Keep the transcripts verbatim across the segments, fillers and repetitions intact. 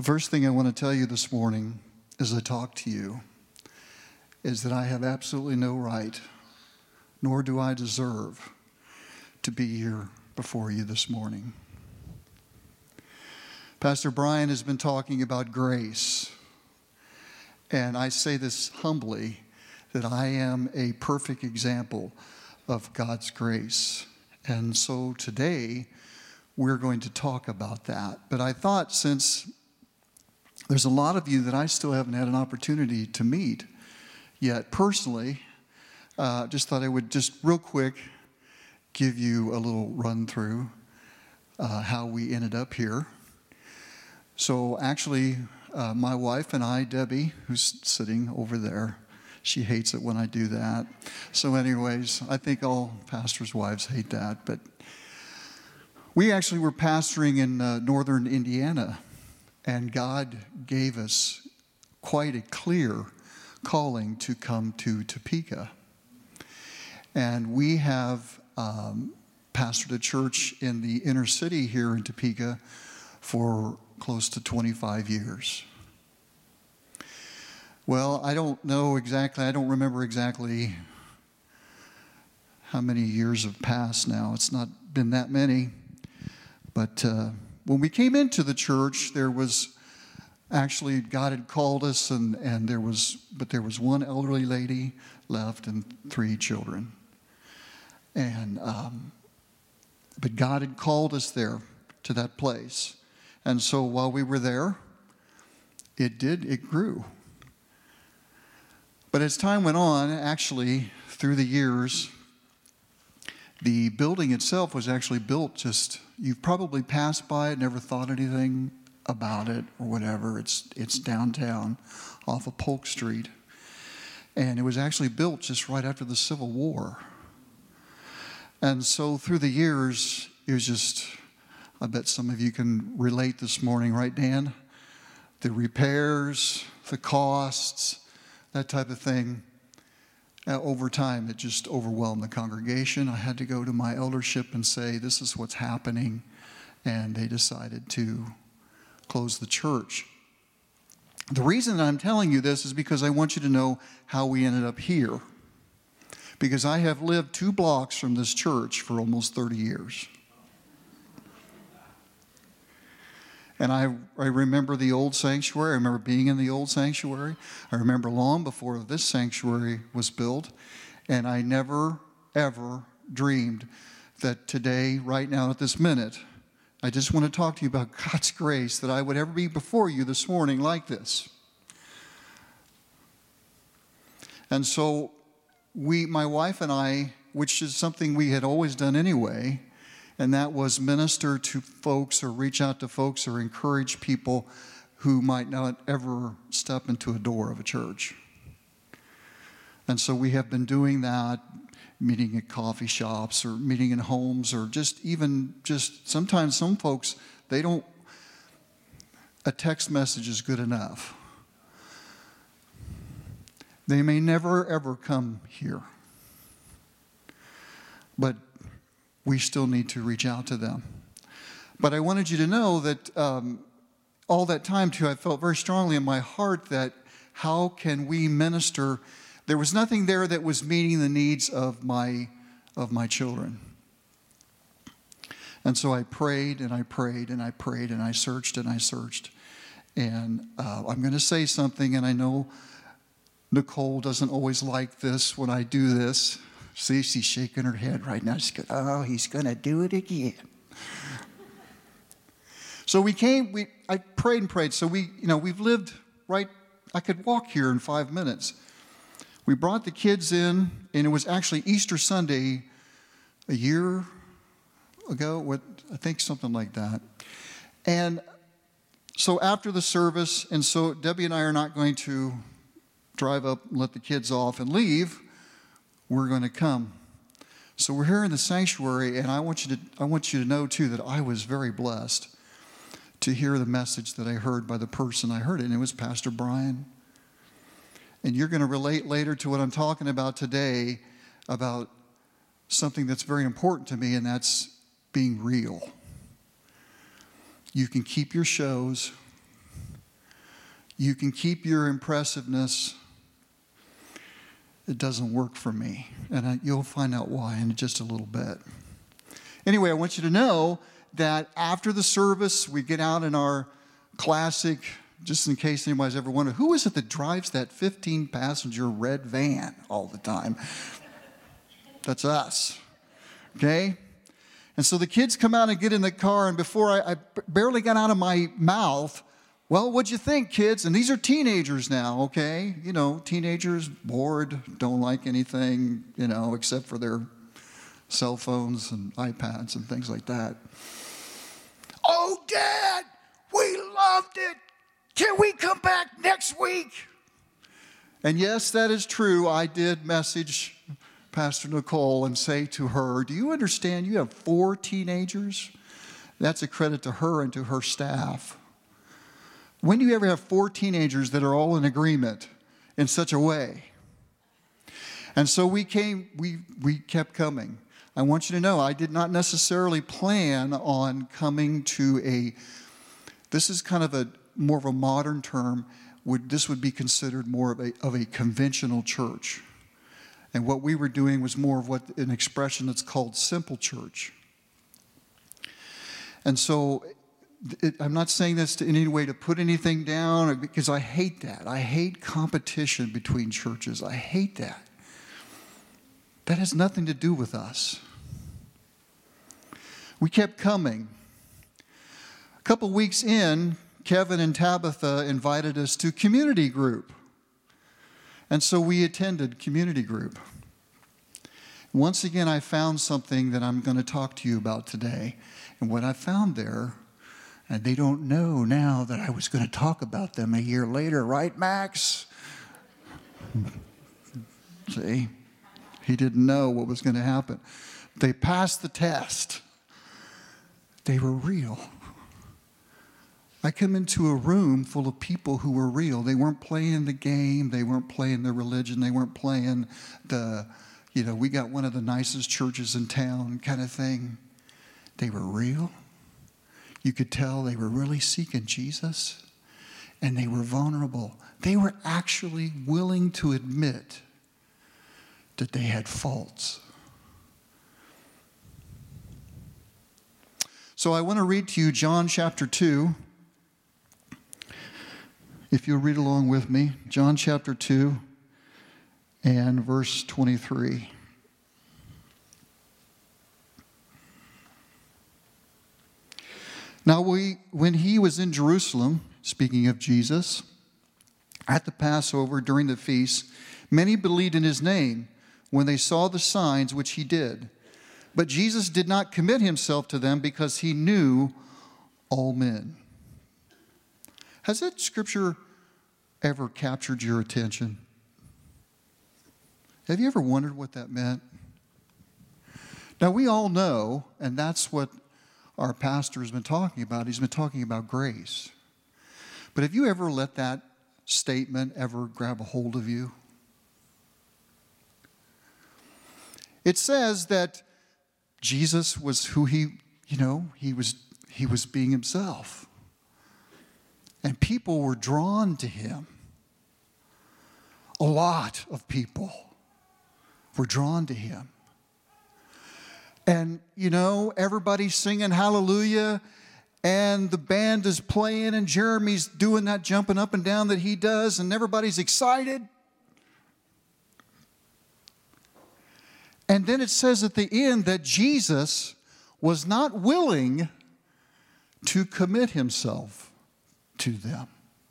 The first thing I want to tell you this morning as I talk to you is that I have absolutely no right, nor do I deserve, to be here before you this morning. Pastor Brian has been talking about grace, and I say this humbly, that I am a perfect example of God's grace. And so today, we're going to talk about that. But I thought, since there's a lot of you that I still haven't had an opportunity to meet yet personally, uh, just thought I would just real quick give you a little run through uh, how we ended up here. So actually, uh, my wife and I, Debbie, who's sitting over there, she hates it when I do that. So anyways, I think all pastors' wives hate that. But we actually were pastoring in uh, northern Indiana, and God gave us quite a clear calling to come to Topeka. And we have um, pastored a church in the inner city here in Topeka for close to twenty-five years. Well, I don't know exactly, I don't remember exactly how many years have passed now. It's not been that many. But uh, when we came into the church, there was actually, God had called us, and, and there was, but there was one elderly lady left and three children. And, um, but God had called us there to that place. And so while we were there, it did, it grew. But as time went on, actually, through the years, the building itself was actually built just, you've probably passed by it, never thought anything about it or whatever. It's it's downtown off of Polk Street. And it was actually built just right after the Civil War. And so through the years, it was just, I bet some of you can relate this morning, right, Dan? The repairs, the costs, that type of thing. Uh, over time, it just overwhelmed the congregation. I had to go to my eldership and say, this is what's happening. And they decided to close the church. The reason that I'm telling you this is because I want you to know how we ended up here. Because I have lived two blocks from this church for almost thirty years. And I, I remember the old sanctuary. I remember being in the old sanctuary. I remember long before this sanctuary was built. And I never, ever dreamed that today, right now, at this minute, I just want to talk to you about God's grace, that I would ever be before you this morning like this. And so we, my wife and I, which is something we had always done anyway, and that was minister to folks or reach out to folks or encourage people who might not ever step into a door of a church. And so we have been doing that, meeting at coffee shops or meeting in homes, or just even just sometimes some folks, they don't, a text message is good enough. They may never ever come here. But we still need to reach out to them. But I wanted you to know that um, all that time, too, I felt very strongly in my heart that how can we minister? There was nothing there that was meeting the needs of my, of my children. And so I prayed and I prayed and I prayed and I searched and I searched. And uh, I'm going to say something, and I know Nicole doesn't always like this when I do this. See, she's shaking her head right now. She's going, oh, he's going to do it again. So we came, we I prayed and prayed. So we, you know, we've lived right, I could walk here in five minutes. We brought the kids in, and it was actually Easter Sunday a year ago, what I think something like that. And so after the service, and so Debbie and I are not going to drive up and let the kids off and leave. We're going to come. So we're here in the sanctuary, and I want you to I want you to know too that I was very blessed to hear the message that I heard by the person I heard it, and it was Pastor Brian. And you're going to relate later to what I'm talking about today about something that's very important to me, and that's being real. You can keep your shows, You can keep your impressiveness. It doesn't work for me. And I, you'll find out why in just a little bit. Anyway, I want you to know that after the service, we get out in our classic, just in case anybody's ever wondered, who is it that drives that fifteen passenger red van all the time? That's us. Okay? And so the kids come out and get in the car, and before I, I barely got out of my mouth, well, what'd you think, kids? And these are teenagers now, okay? You know, teenagers, bored, don't like anything, you know, except for their cell phones and iPads and things like that. Oh, Dad, we loved it. Can we come back next week? And yes, that is true. I did message Pastor Nicole and say to her, do you understand you have four teenagers? That's a credit to her and to her staff. When do you ever have four teenagers that are all in agreement in such a way? And so we came, we, we kept coming. I want you to know I did not necessarily plan on coming to a, this is kind of a more of a modern term, would this would be considered more of a, of a conventional church. And what we were doing was more of what an expression that's called simple church. And so it, I'm not saying this to, in any way to put anything down, because I hate that. I hate competition between churches. I hate that. That has nothing to do with us. We kept coming. A couple weeks in, Kevin and Tabitha invited us to community group. And so we attended community group. Once again, I found something that I'm going to talk to you about today. And what I found there, and they don't know now that I was going to talk about them a year later, right, Max? See? He didn't know what was going to happen. They passed the test. They were real. I come into a room full of people who were real. They weren't playing the game. They weren't playing the religion. They weren't playing the, you know, we got one of the nicest churches in town kind of thing. They were real. You could tell they were really seeking Jesus. And they were vulnerable. They were actually willing to admit that they had faults. So I want to read to you John chapter two. If you'll read along with me, John chapter two and verse twenty-three. Now, we, when he was in Jerusalem, speaking of Jesus, at the Passover during the feast, many believed in his name when they saw the signs which he did. But Jesus did not commit himself to them because he knew all men. Has that scripture ever captured your attention? Have you ever wondered what that meant? Now, we all know, and that's what our pastor has been talking about. He's been talking about grace. But have you ever let that statement ever grab a hold of you? It says that Jesus was who he, you know, he was he was being himself. And people were drawn to him. A lot of people were drawn to him. And, you know, everybody's singing hallelujah, and the band is playing, and Jeremy's doing that jumping up and down that he does, and everybody's excited. And then it says at the end that Jesus was not willing to commit himself to them.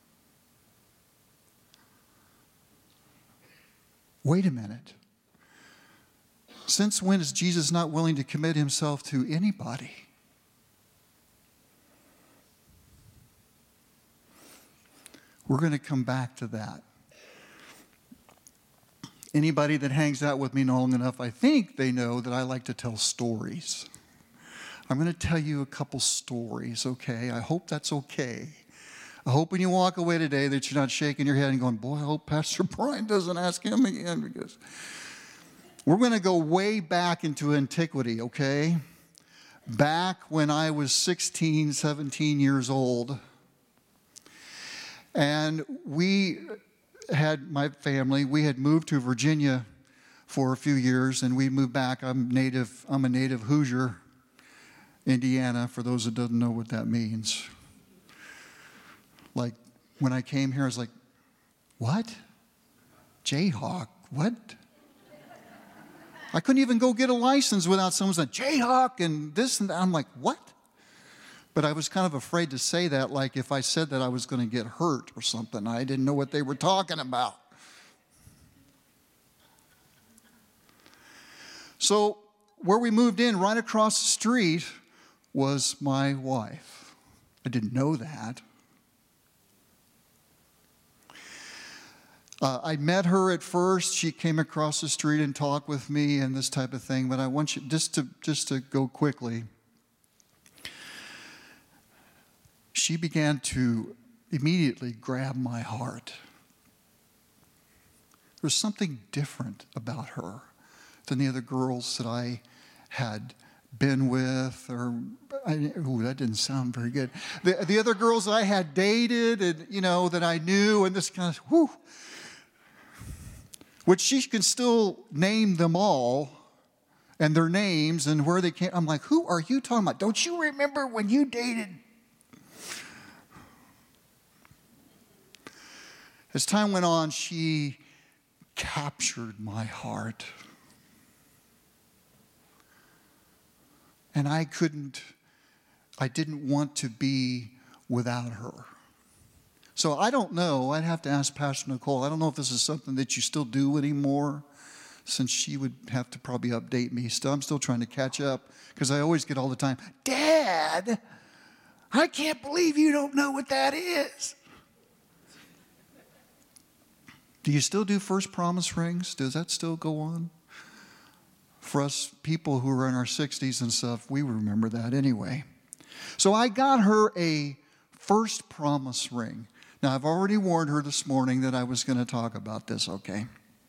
Wait a minute. Since when is Jesus not willing to commit himself to anybody? We're going to come back to that. Anybody that hangs out with me long enough, I think they know that I like to tell stories. I'm going to tell you a couple stories, okay? I hope that's okay. I hope when you walk away today that you're not shaking your head and going, boy, I hope Pastor Brian doesn't ask him again, because we're going to go way back into antiquity, okay? Back when I was sixteen, seventeen years old. And we had, my family, we had moved to Virginia for a few years, and we moved back. I'm native, I'm a native Hoosier, Indiana, for those that don't know what that means. Like, when I came here, I was like, what? Jayhawk, what? I couldn't even go get a license without someone saying, Jayhawk, and this and that. I'm like, what? But I was kind of afraid to say that, like if I said that I was going to get hurt or something. I didn't know what they were talking about. So where we moved in, right across the street, was my wife. I didn't know that. Uh, I met her at first. She came across the street and talked with me and this type of thing. But I want you, just to, just to go quickly, she began to immediately grab my heart. There was something different about her than the other girls that I had been with, or, I, ooh, that didn't sound very good. The, the other girls that I had dated and, you know, that I knew, and this kind of, whew, which she can still name them all and their names and where they came. I'm like, who are you talking about? Don't you remember when you dated? As time went on, she captured my heart. And I couldn't, I didn't want to be without her. So I don't know. I'd have to ask Pastor Nicole. I don't know if this is something that you still do anymore, since she would have to probably update me. Still, I'm still trying to catch up, because I always get all the time, Dad, I can't believe you don't know what that is. Do you still do first promise rings? Does that still go on? For us people who are in our sixties and stuff, we remember that anyway. So I got her a first promise ring. Now, I've already warned her this morning that I was going to talk about this, okay?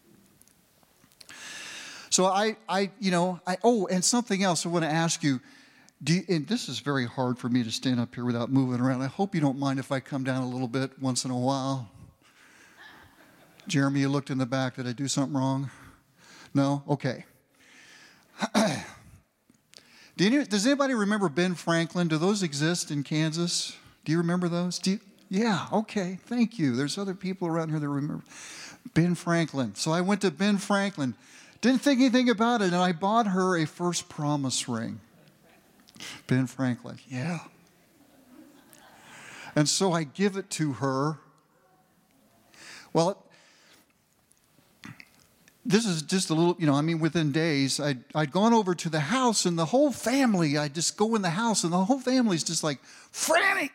So I, I, you know, I, oh, and something else I want to ask you. Do you, and this is very hard for me to stand up here without moving around. I hope you don't mind if I come down a little bit once in a while. Jeremy, you looked in the back. Did I do something wrong? No? Okay. Do you, does anybody remember Ben Franklin? Do those exist in Kansas? Do you remember those? Do you, yeah, okay. Thank you. There's other people around here that remember Ben Franklin. So I went to Ben Franklin. Didn't think anything about it, and I bought her a first promise ring. Ben Franklin, yeah. And so I give it to her. Well, this is just a little, you know, I mean, within days, I'd, I'd gone over to the house, and the whole family, I'd just go in the house, and the whole family's just like frantic.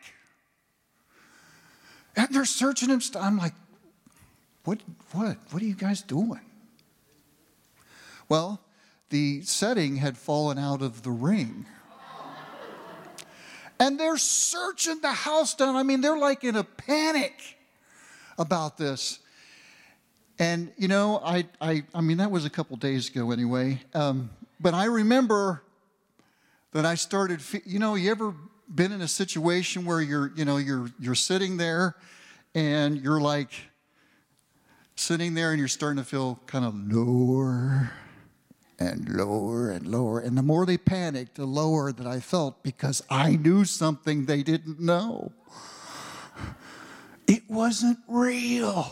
And they're searching him. I'm like, what, what, what are you guys doing? Well, the setting had fallen out of the ring. And they're searching the house down. I mean, they're like in a panic about this. And, you know, I, I, I mean, that was a couple days ago anyway. Um, but I remember that I started, you know, you ever been in a situation where you're, you know, you're, you're sitting there and you're like sitting there and you're starting to feel kind of lower and lower and lower. And the more they panicked, the lower that I felt, because I knew something they didn't know. It wasn't real.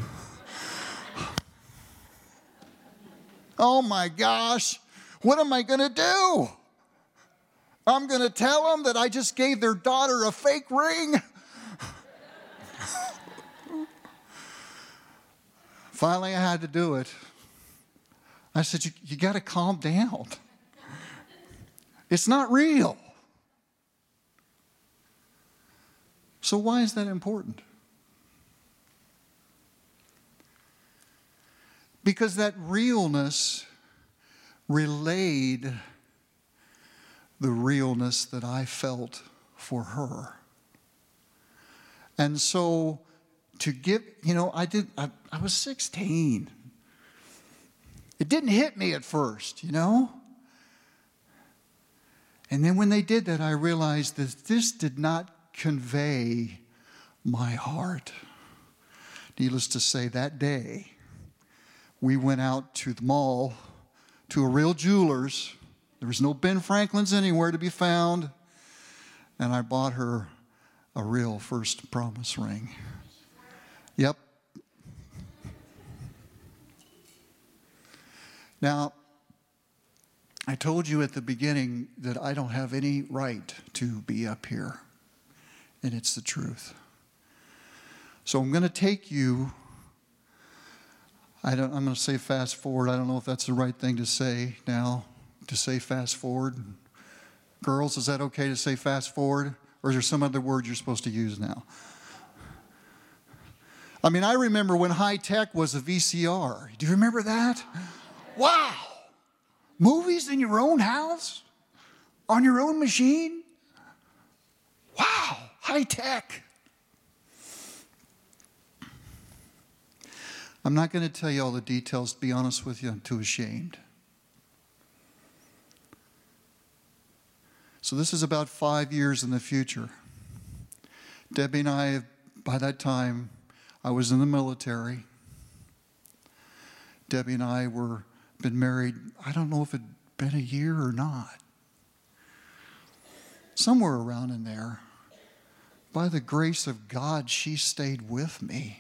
Oh my gosh, what am I going to do? I'm going to tell them that I just gave their daughter a fake ring? Finally, I had to do it. I said, you, you got to calm down. It's not real. So why is that important? Because that realness relayed the realness that I felt for her. And so to give, you know, I did, I, I was sixteen. It didn't hit me at first, you know. And then when they did that, I realized that this did not convey my heart. Needless to say, that day, we went out to the mall, to a real jeweler's. There was no Ben Franklin's anywhere to be found. And I bought her a real first promise ring. Yep. Now, I told you at the beginning that I don't have any right to be up here. And it's the truth. So I'm going to take you, I don't, I'm going to say fast forward. I don't know if that's the right thing to say now, to say fast forward. Girls, is that okay to say fast forward? Or is there some other word you're supposed to use now? I mean, I remember when high tech was a V C R. Do you remember that? Wow! Movies in your own house? On your own machine? Wow! High tech. I'm not going to tell you all the details. To be honest with you, I'm too ashamed. So this is about five years in the future. Debbie and I, by that time, I was in the military. Debbie and I were been married, I don't know if it had been a year or not. Somewhere around in there. By the grace of God, she stayed with me.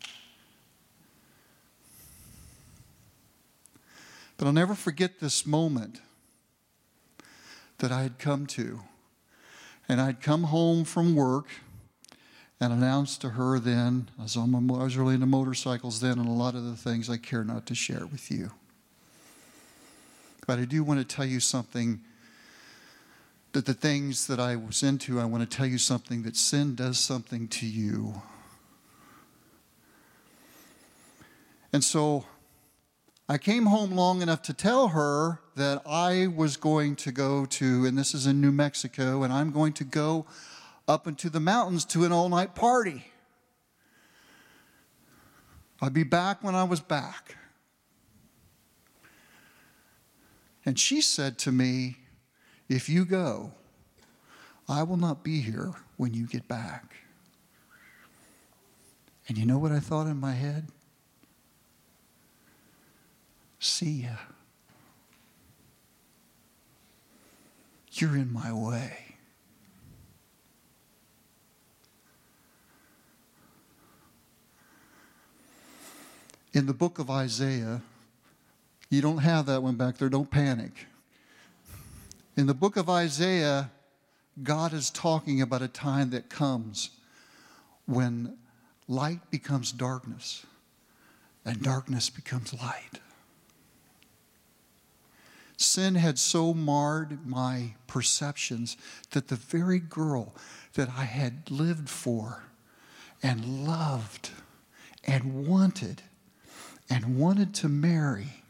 But I'll never forget this moment that I had come to. And I'd come home from work and announced to her then, I was, on my, I was really into motorcycles then and a lot of the things I care not to share with you. But I do want to tell you something, that the things that I was into, I want to tell you something, that sin does something to you. And so I came home long enough to tell her that I was going to go to, and this is in New Mexico, and I'm going to go up into the mountains to an all-night party. I'd be back when I was back. And she said to me, if you go, I will not be here when you get back. And you know what I thought in my head? See ya. You're in my way. In the book of Isaiah, you don't have that one back there, don't panic. In the book of Isaiah, God is talking about a time that comes when light becomes darkness and darkness becomes light. Sin had so marred my perceptions that the very girl that I had lived for and loved and wanted and wanted to marry,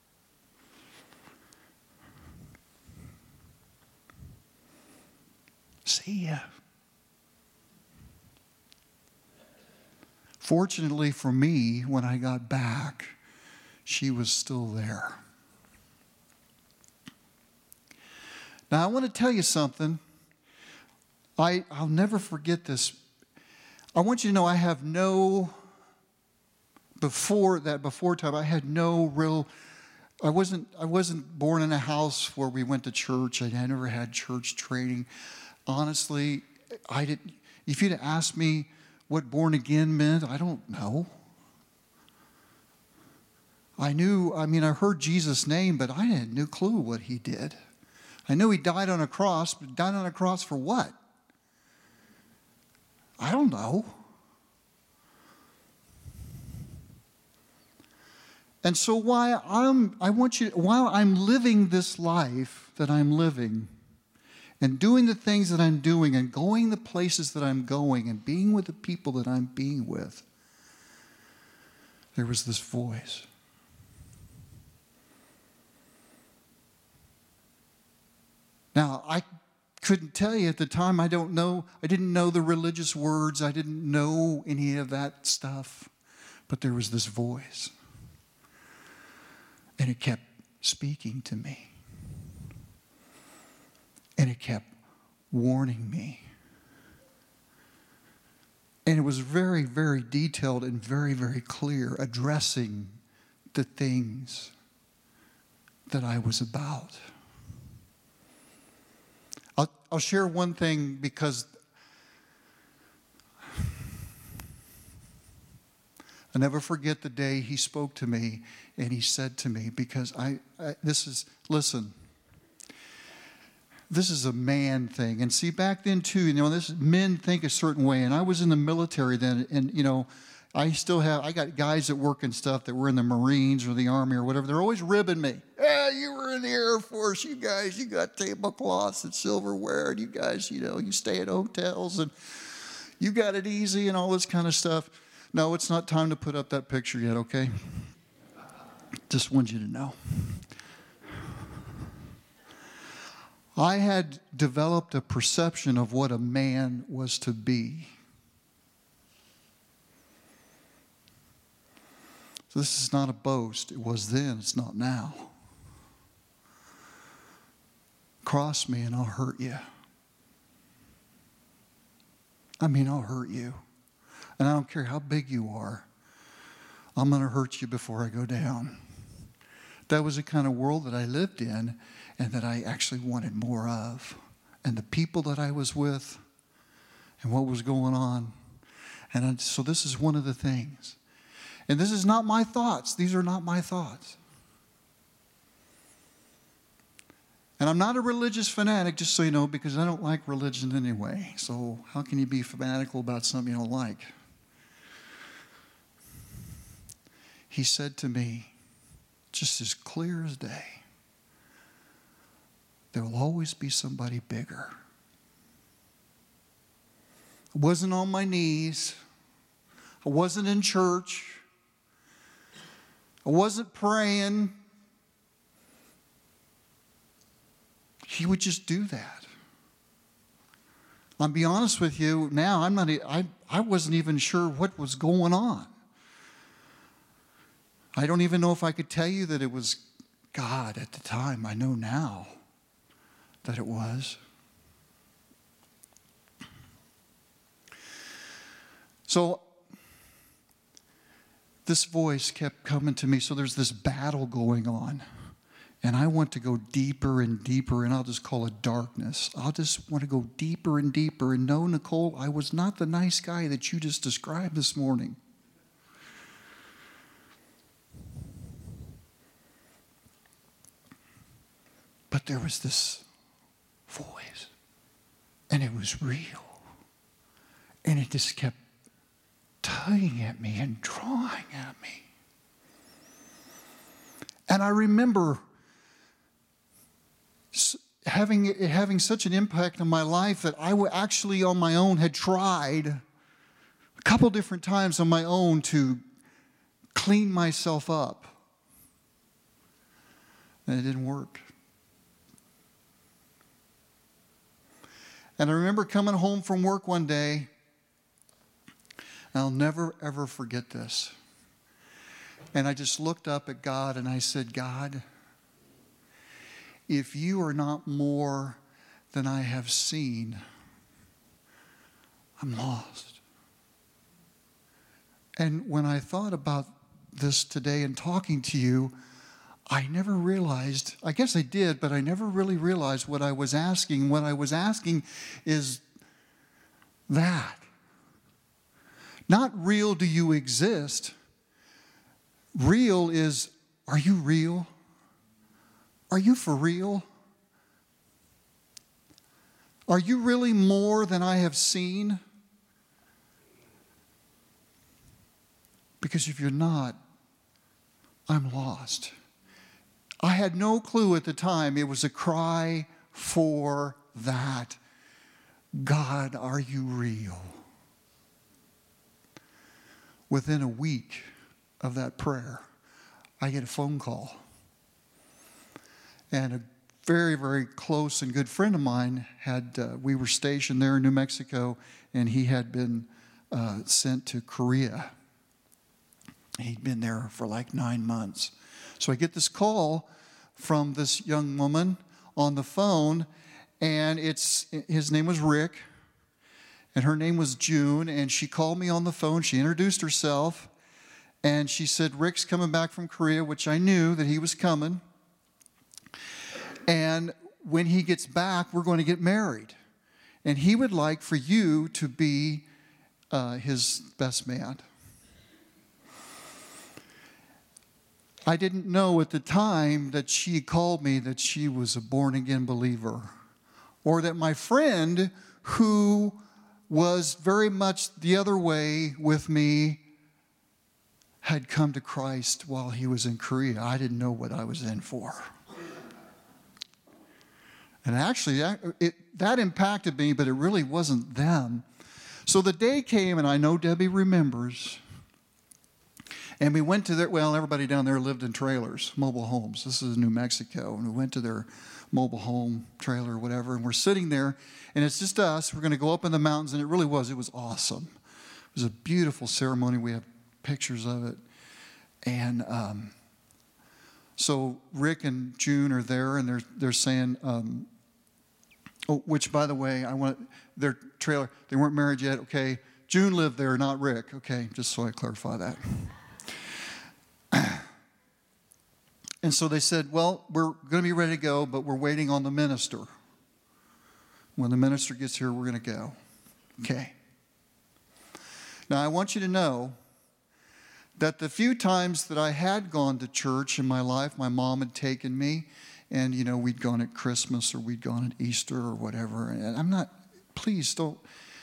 see ya. Fortunately for me, when I got back, she was still there. Now, I want to tell you something. I, I'll never forget this. I want you to know I have no, before that, before time, I had no real, I wasn't, I wasn't born in a house where we went to church. I never had church training. Honestly, I didn't, if you'd asked me what born again meant, I don't know. I knew, I mean, I heard Jesus' name, but I had no clue what he did. I knew he died on a cross, but died on a cross for what? I don't know. And so while I'm, I want you, while I'm living this life that I'm living, and doing the things that I'm doing, and going the places that I'm going, and being with the people that I'm being with, there was this voice. Now, I couldn't tell you at the time. I don't know. I didn't know the religious words. I didn't know any of that stuff. But there was this voice. And it kept speaking to me. And it kept warning me. And it was very, very detailed and very, very clear, addressing the things that I was about. I'll, I'll share one thing because I'll never forget the day he spoke to me and he said to me, because I, I this is, listen, this is a man thing. And see, back then too, you know, this men think a certain way. And I was in the military then, and you know, I still have, I got guys that work and stuff that were in the Marines or the Army or whatever. They're always ribbing me. Yeah, you were in the Air Force. You guys, you got tablecloths and silverware. And you guys, you know, you stay at hotels and you got it easy and all this kind of stuff. No, it's not time to put up that picture yet, okay? Just want you to know. I had developed a perception of what a man was to be. So this is not a boast. It was then, it's not now. Cross me and I'll hurt you. I mean, I'll hurt you. And I don't care how big you are. I'm going to hurt you before I go down. That was the kind of world that I lived in and that I actually wanted more of. And the people that I was with and what was going on. And I, so this is one of the things. And this is not my thoughts. These are not my thoughts. And I'm not a religious fanatic, just so you know, because I don't like religion anyway. So how can you be fanatical about something you don't like? He said to me, just as clear as day, there will always be somebody bigger. I wasn't on my knees. I wasn't in church. I wasn't praying. He would just do that. I'll be honest with you now, I'm not, I, I wasn't even sure what was going on. I don't even know if I could tell you that it was God at the time. I know now that it was. So this voice kept coming to me. So there's this battle going on. And I want to go deeper and deeper, and I'll just call it darkness. I'll just want to go deeper and deeper. And no, Nicole, I was not the nice guy that you just described this morning. But there was this voice, and it was real. And it just kept tugging at me and drawing at me. And I remember having, having such an impact on my life that I actually on my own had tried a couple different times on my own to clean myself up. And it didn't work. And I remember coming home from work one day, and I'll never, ever forget this. And I just looked up at God and I said, God, if you are not more than I have seen, I'm lost. And when I thought about this today and talking to you, I never realized, I guess I did, but I never really realized what I was asking. What I was asking is that. Not real, do you exist? Real is, are you real? Are you for real? Are you really more than I have seen? Because if you're not, I'm lost. I had no clue at the time. It was a cry for that. God, are you real? Within a week of that prayer, I get a phone call. And a very, very close and good friend of mine had, uh, we were stationed there in New Mexico, and he had been uh, sent to Korea. He'd been there for like nine months. So I get this call from this young woman on the phone, and it's his name was Rick, And her name was June, and she called me on the phone. She introduced herself, and she said, Rick's coming back from Korea, which I knew that he was coming. And when he gets back, we're going to get married. And he would like for you to be uh, his best man. I didn't know at the time that she called me that she was a born-again believer, or that my friend who was very much the other way with me had come to Christ while he was in Korea. I didn't know what I was in for. And actually, that, it, that impacted me, but it really wasn't them. So the day came, and I know Debbie remembers, and we went to their, well, everybody down there lived in trailers, mobile homes. This is New Mexico. And we went to their mobile home trailer or whatever, and we're sitting there, and it's just us. We're going to go up in the mountains, and it really was. It was awesome. It was a beautiful ceremony. We have pictures of it. And um, so Rick and June are there, and they're they're saying, um, oh, which, by the way, I want their trailer. They weren't married yet. Okay, June lived there, not Rick. Okay, just so I clarify that. And so they said, well, we're going to be ready to go, but we're waiting on the minister. When the minister gets here, we're going to go. Okay. Now, I want you to know that the few times that I had gone to church in my life, my mom had taken me, and, you know, we'd gone at Christmas or we'd gone at Easter or whatever. And I'm not, please don't.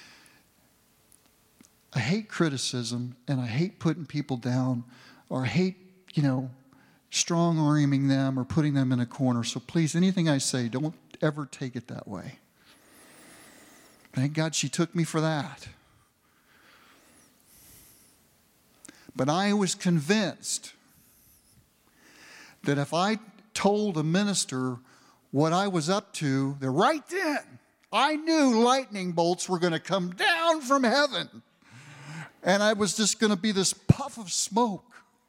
I hate criticism, and I hate putting people down, or I hate, you know, strong-arming them or putting them in a corner. So please, anything I say, don't ever take it that way. Thank God she took me for that. But I was convinced that if I told a minister what I was up to, that right then, I knew lightning bolts were going to come down from heaven. And I was just going to be this puff of smoke.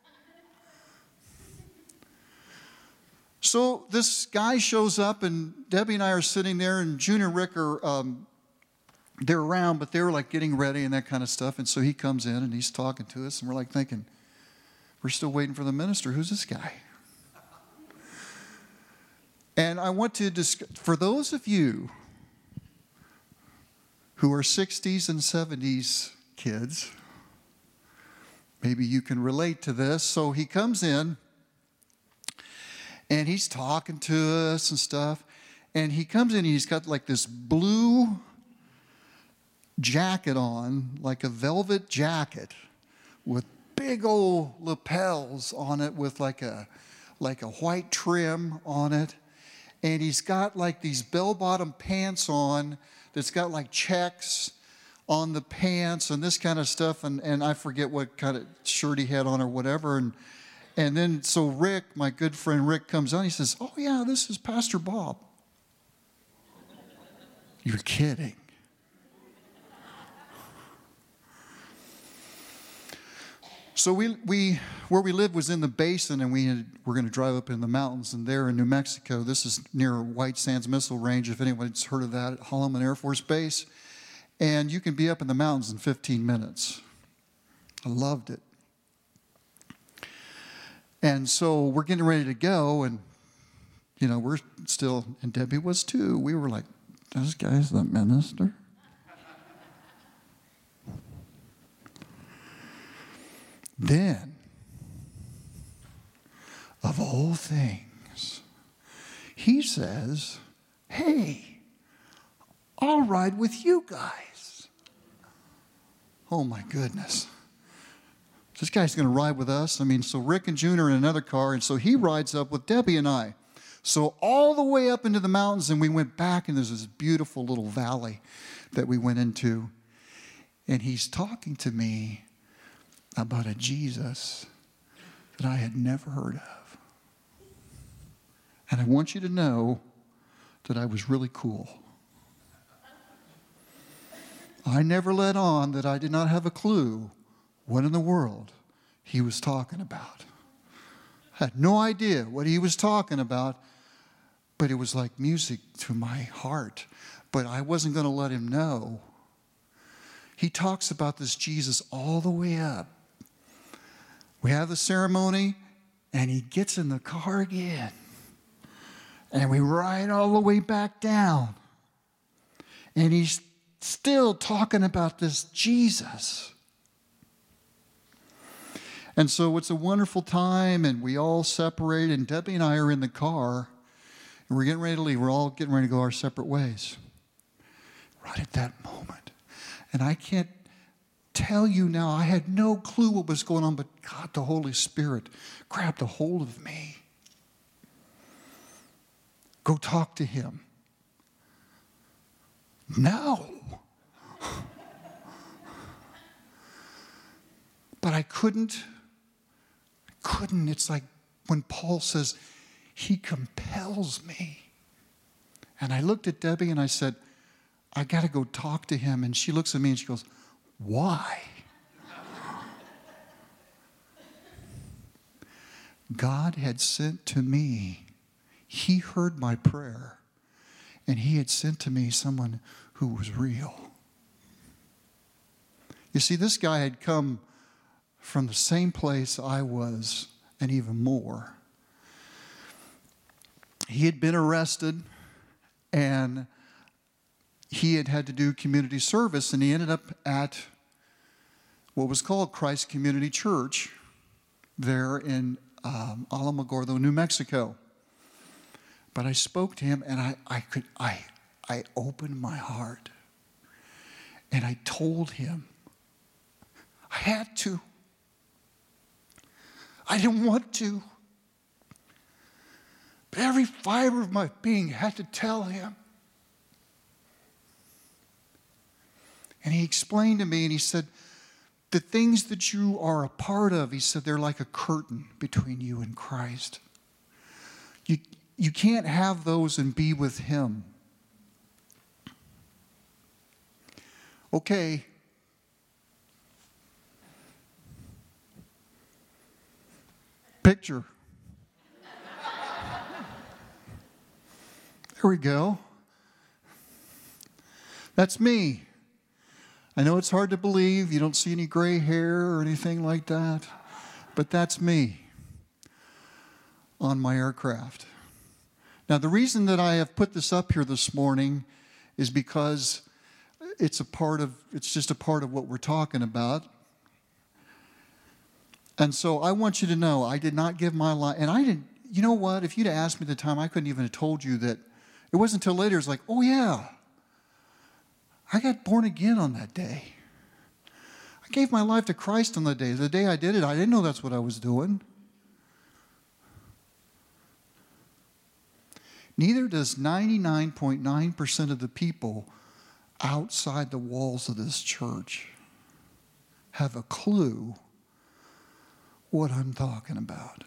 So this guy shows up, and Debbie and I are sitting there, and June and Rick are, um, they're around, but they're like getting ready and that kind of stuff. And so he comes in, and he's talking to us, and we're like thinking, we're still waiting for the minister. Who's this guy? And I want to discuss, for those of you who are sixties and seventies kids, maybe you can relate to this. So he comes in, and he's talking to us and stuff. And he comes in, and he's got like this blue jacket on, like a velvet jacket with big old lapels on it with like a like a white trim on it. And he's got like these bell-bottom pants on that's got like checks on the pants and this kind of stuff. And, and I forget what kind of shirt he had on or whatever. And And then, so Rick, my good friend Rick, comes on. He says, oh, yeah, this is Pastor Bob. You're kidding. So we, we where we lived was in the basin, and we had, were going to drive up in the mountains. And there in New Mexico, this is near White Sands Missile Range, if anyone's heard of that, at Holloman Air Force Base. And you can be up in the mountains in fifteen minutes. I loved it. And so we're getting ready to go, and, you know, we're still, and Debbie was too. We were like, this guy's the minister? Then, of all things, he says, hey, I'll ride with you guys. Oh, my goodness. This guy's going to ride with us. I mean, so Rick and June are in another car, and so he rides up with Debbie and I. So all the way up into the mountains, and we went back, and there's this beautiful little valley that we went into. And he's talking to me about a Jesus that I had never heard of. And I want you to know that I was really cool. I never let on that I did not have a clue what in the world he was talking about. I had no idea what he was talking about, but it was like music to my heart. But I wasn't going to let him know he talks about this Jesus all the way up. We have the ceremony, and he gets in the car again. And we ride all the way back down. And he's still talking about this Jesus. And so it's a wonderful time, and we all separate, and Debbie and I are in the car, and we're getting ready to leave. We're all getting ready to go our separate ways. Right at that moment. And I can't tell you now, I had no clue what was going on, but God, the Holy Spirit, grabbed a hold of me. Go talk to him. No. But I couldn't. I couldn't. It's like when Paul says, he compels me. And I looked at Debbie and I said, I got to go talk to him. And she looks at me and she goes, why? God had sent to me, he heard my prayer, and he had sent to me someone who was real. You see, this guy had come from the same place I was, and even more. He had been arrested, and he had had to do community service, and he ended up at what was called Christ Community Church there in um, Alamogordo, New Mexico. But I spoke to him, and I, I could I I opened my heart, and I told him I had to. I didn't want to, but every fiber of my being had to tell him. And he explained to me, and he said, the things that you are a part of, he said, they're like a curtain between you and Christ. You, you can't have those and be with him. Okay. Picture. There we go. That's me. I know it's hard to believe. You don't see any gray hair or anything like that. But that's me on my aircraft. Now, the reason that I have put this up here this morning is because it's a part of, it's just a part of what we're talking about. And so I want you to know, I did not give my life, and I didn't, you know what, if you'd asked me at the time, I couldn't even have told you that. It wasn't until later, it's like, oh yeah, I got born again on that day. I gave my life to Christ on that day. The day I did it, I didn't know that's what I was doing. Neither does ninety-nine point nine percent of the people outside the walls of this church have a clue what I'm talking about.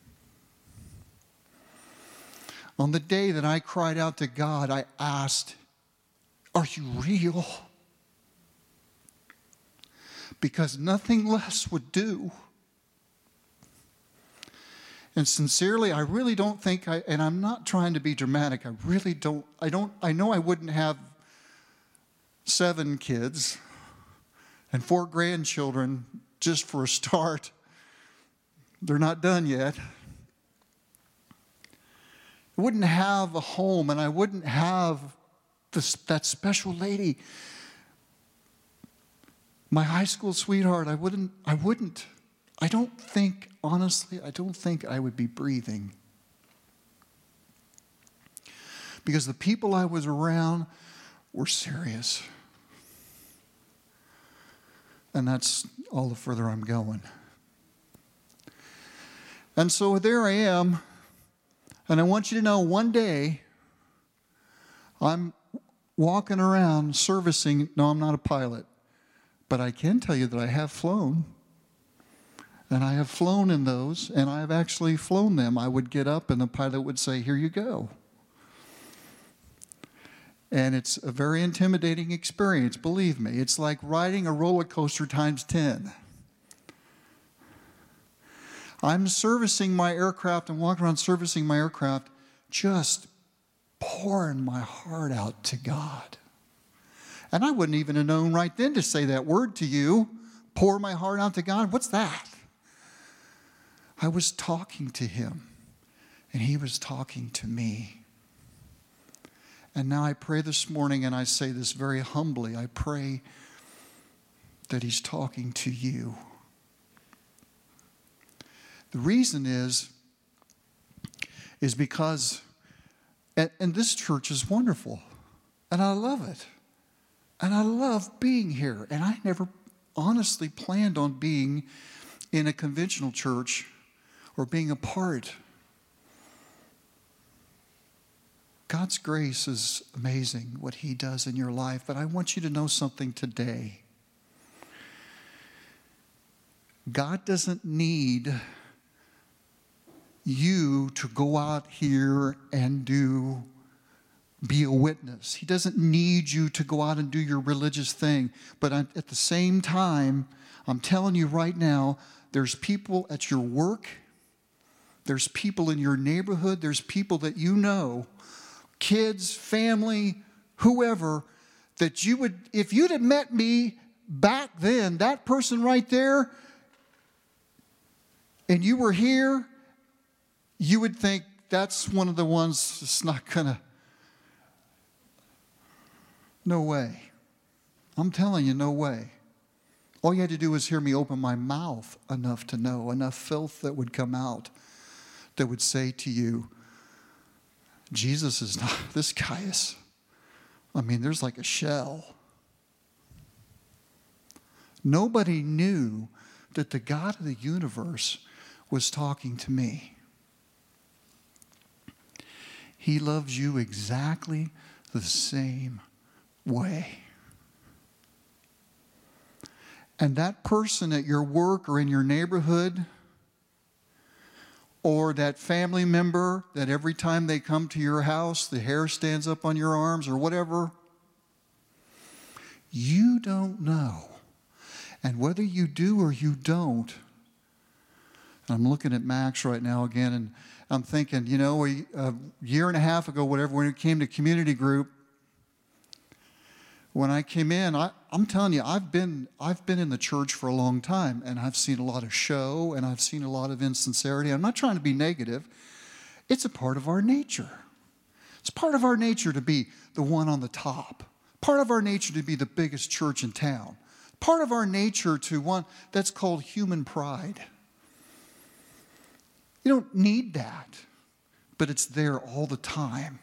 On the day that I cried out to God, I asked, are you real? Because nothing less would do. And sincerely, I really don't think I, and I'm not trying to be dramatic, I really don't, I don't, I know I wouldn't have seven kids and four grandchildren just for a start. They're not done yet. I wouldn't have a home, and I wouldn't have this, that special lady, my high school sweetheart. I wouldn't, I wouldn't. I don't think, honestly, I don't think I would be breathing. Because the people I was around were serious. And that's all the further I'm going. And so there I am. And I want you to know, one day, I'm walking around servicing. No, I'm not a pilot. But I can tell you that I have flown. And I have flown in those, and I have actually flown them. I would get up, and the pilot would say, here you go. And it's a very intimidating experience, believe me. It's like riding a roller coaster times ten. I'm servicing my aircraft and walking around servicing my aircraft, just pouring my heart out to God. And I wouldn't even have known right then to say that word to you, pour my heart out to God. What's that? I was talking to him, and he was talking to me. And now I pray this morning, and I say this very humbly, I pray that he's talking to you. The reason is, is because, and, and this church is wonderful, and I love it. And I love being here. And I never honestly planned on being in a conventional church or being a part. God's grace is amazing, what he does in your life. But I want you to know something today. God doesn't need you to go out here and do be a witness. He doesn't need you to go out and do your religious thing. But at the same time, I'm telling you right now, there's people at your work, there's people in your neighborhood, there's people that you know, kids, family, whoever, that you would, if you'd have met me back then, that person right there, and you were here, you would think that's one of the ones that's not going to. No way. I'm telling you, no way. All you had to do was hear me open my mouth enough to know, enough filth that would come out that would say to you, Jesus is not, this guy is, I mean, there's like a shell. Nobody knew that the God of the universe was talking to me. He loves you exactly the same way. And that person at your work or in your neighborhood, or that family member that every time they come to your house, the hair stands up on your arms or whatever, you don't know. And whether you do or you don't, I'm looking at Max right now again, and I'm thinking, you know, a, a year and a half ago, whatever, when it came to community group, when I came in, I, I'm telling you, I've been I've been in the church for a long time, and I've seen a lot of show, and I've seen a lot of insincerity. I'm not trying to be negative. It's a part of our nature. It's part of our nature to be the one on the top. Part of our nature to be the biggest church in town. Part of our nature to want, that's called human pride. You don't need that, but it's there all the time.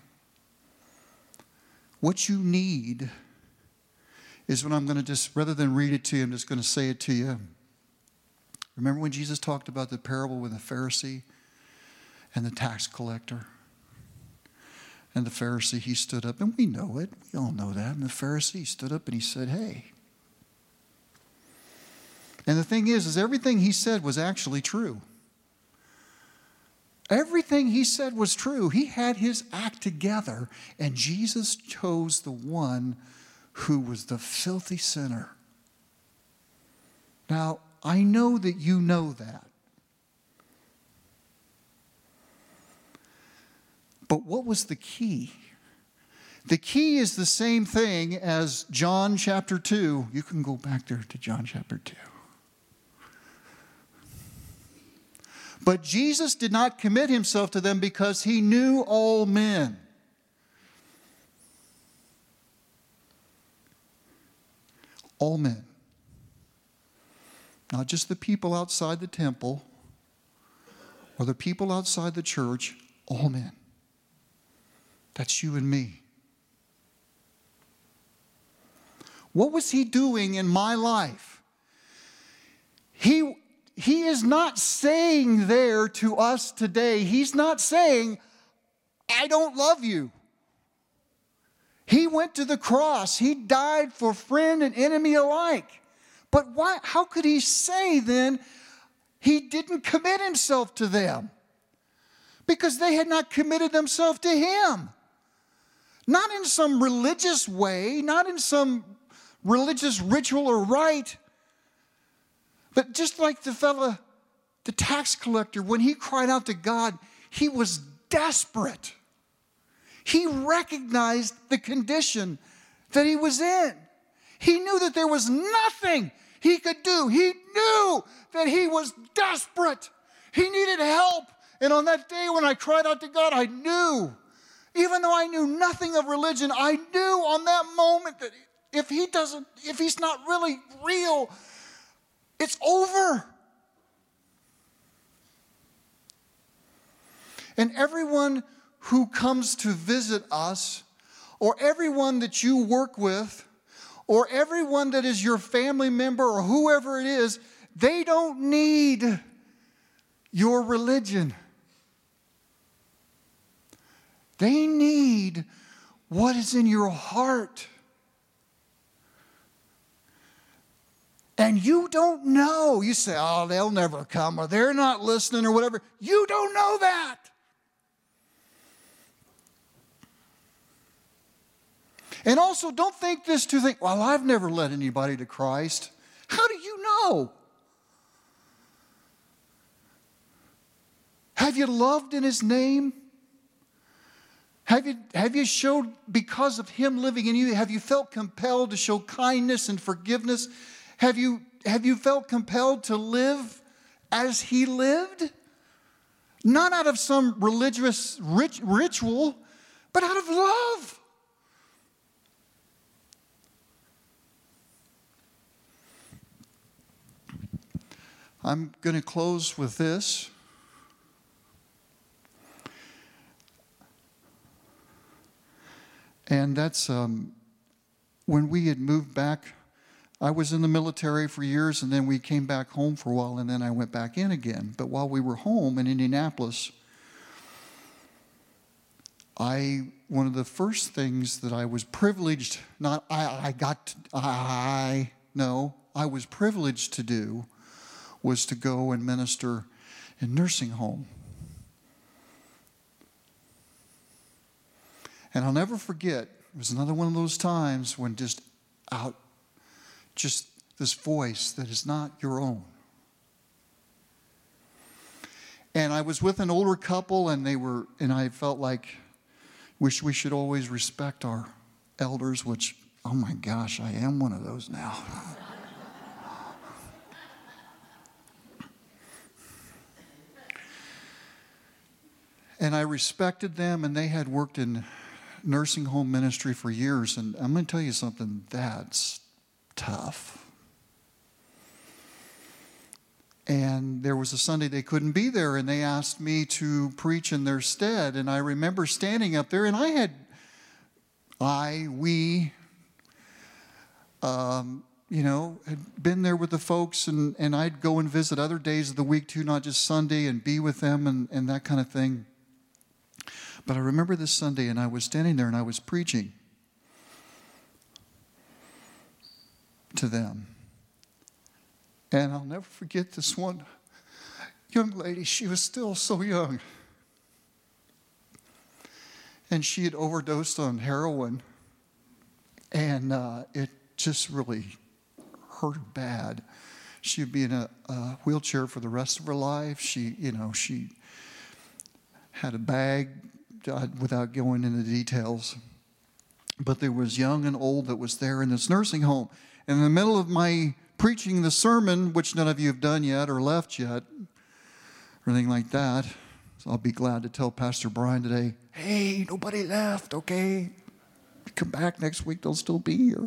What you need is what I'm going to just, rather than read it to you, I'm just going to say it to you. Remember when Jesus talked about the parable with the Pharisee and the tax collector? And the Pharisee, he stood up, and we know it. We all know that. And the Pharisee stood up and he said, hey. And the thing is, is everything he said was actually true. Everything he said was true. He had his act together, and Jesus chose the one who was the filthy sinner. Now, I know that you know that. But what was the key? The key is the same thing as John chapter two. You can go back there to John chapter two. But Jesus did not commit himself to them because he knew all men. All men. Not just the people outside the temple or the people outside the church, all men. That's you and me. What was he doing in my life? He, he is not saying there to us today, he's not saying, I don't love you. He went to the cross. He died for friend and enemy alike. But why? How could he say then he didn't commit himself to them? Because they had not committed themselves to him. Not in some religious way, not in some religious ritual or rite, but just like the fella, the tax collector, when he cried out to God, he was desperate. He recognized the condition that he was in. He knew that there was nothing he could do. He knew that he was desperate. He needed help. And on that day when I cried out to God, I knew, even though I knew nothing of religion, I knew on that moment that if he doesn't, if he's not really real, it's over. And everyone who comes to visit us, or everyone that you work with, or everyone that is your family member, or whoever it is, they don't need your religion. They need what is in your heart. And you don't know. You say, oh, they'll never come, or they're not listening, or whatever. You don't know that. And also, don't think this to think, well, I've never led anybody to Christ. How do you know? Have you loved in His name? Have you, have you showed, because of Him living in you, have you felt compelled to show kindness and forgiveness? Have you, have you felt compelled to live as He lived? Not out of some religious rit- ritual, but out of love. I'm going to close with this. And that's um, when we had moved back. I was in the military for years, and then we came back home for a while, and then I went back in again. But while we were home in Indianapolis, I one of the first things that I was privileged, not I, I got, to, I, no, I was privileged to do was to go and minister in nursing home. And I'll never forget, it was another one of those times when just out, just this voice that is not your own. And I was with an older couple, and they were, and I felt like, wish we should always respect our elders, which, oh my gosh, I am one of those now. And I respected them, and they had worked in nursing home ministry for years. And I'm going to tell you something, that's tough. And there was a Sunday they couldn't be there, and they asked me to preach in their stead. And I remember standing up there, and I had, I, we, um, you know, had been there with the folks, and, and I'd go and visit other days of the week too, not just Sunday, and be with them and, and that kind of thing. But I remember this Sunday, and I was standing there, and I was preaching to them. And I'll never forget this one young lady. She was still so young. And she had overdosed on heroin. And uh, it just really hurt her bad. She would be in a, a wheelchair for the rest of her life. She, you know, she had a bag, uh, without going into details. But there was young and old that was there in this nursing home. And in the middle of my preaching the sermon, which none of you have done yet or left yet, or anything like that, so I'll be glad to tell Pastor Brian today, hey, nobody left, okay? Come back next week, they'll still be here.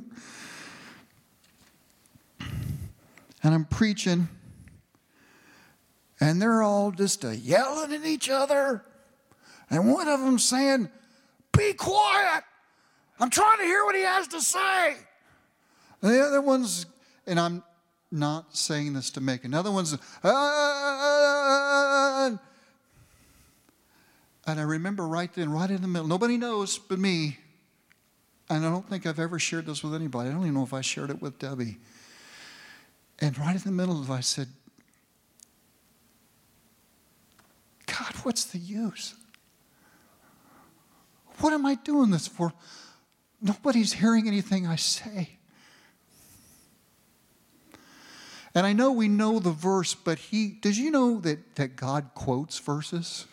And I'm preaching, and they're all just uh, yelling at each other. And one of them saying, be quiet. I'm trying to hear what he has to say. And the other one's, and I'm not saying this to make another one's, ah, and I remember right then, right in the middle, nobody knows but me, and I don't think I've ever shared this with anybody. I don't even know if I shared it with Debbie. And right in the middle of it, I said, God, what's the use? What am I doing this for? Nobody's hearing anything I say. And I know we know the verse, but he, did you know that, that God quotes verses?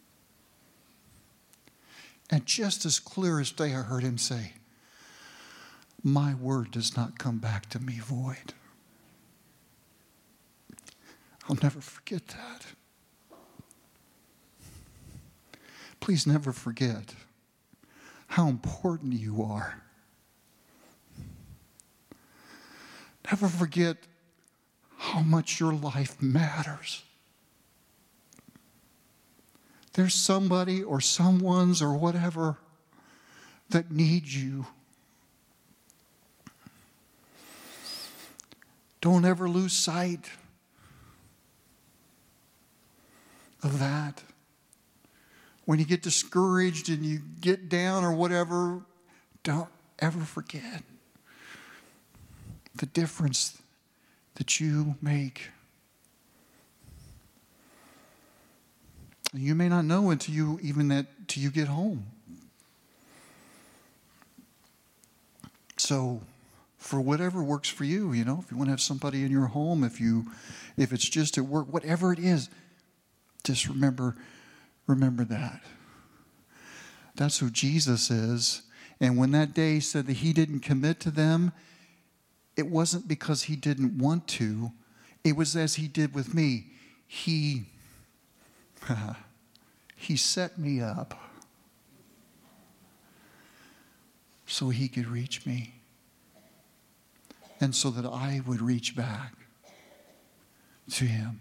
And just as clear as day, I heard him say, my word does not come back to me void. I'll never forget that. Please never forget how important you are. Never forget how much your life matters. There's somebody or someone's or whatever that needs you. Don't ever lose sight of that. When you get discouraged and you get down or whatever, don't ever forget the difference that you make. You may not know until you even that till you get home. So, for whatever works for you, you know, if you want to have somebody in your home, if you, if it's just at work, whatever it is, just remember, remember that. That's who Jesus is. And when that day said that he didn't commit to them, it wasn't because he didn't want to. It was as he did with me. He, he set me up so he could reach me. And so that I would reach back to him.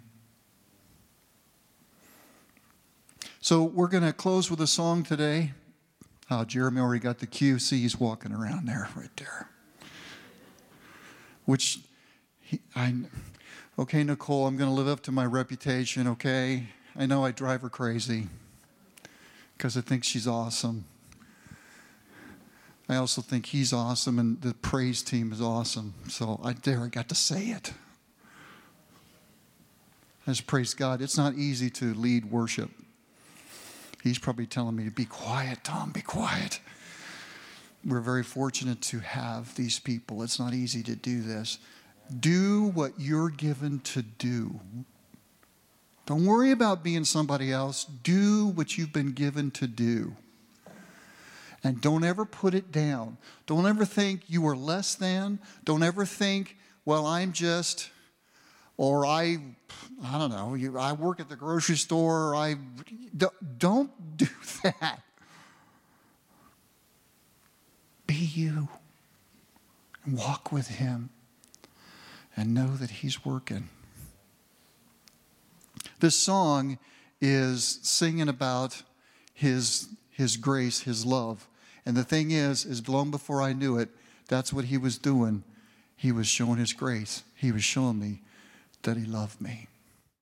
So we're going to close with a song today. Oh, Jeremy already got the cue. See, he's walking around there, right there. Which, he, I, okay, Nicole, I'm going to live up to my reputation, okay? I know I drive her crazy because I think she's awesome. I also think he's awesome and the praise team is awesome. So I dare I got to say it. I just praise God. It's not easy to lead worship. He's probably telling me to be quiet, Tom, be quiet. We're very fortunate to have these people. It's not easy to do this. Do what you're given to do. Don't worry about being somebody else. Do what you've been given to do. And don't ever put it down. Don't ever think you are less than. Don't ever think, well, I'm just, or I, I don't know, you, I work at the grocery store. Or I don't do that. Be you. And walk with him. And know that he's working. This song is singing about his, his grace, his love. And the thing is, is long before I knew it, that's what he was doing. He was showing his grace. He was showing me that he loved me.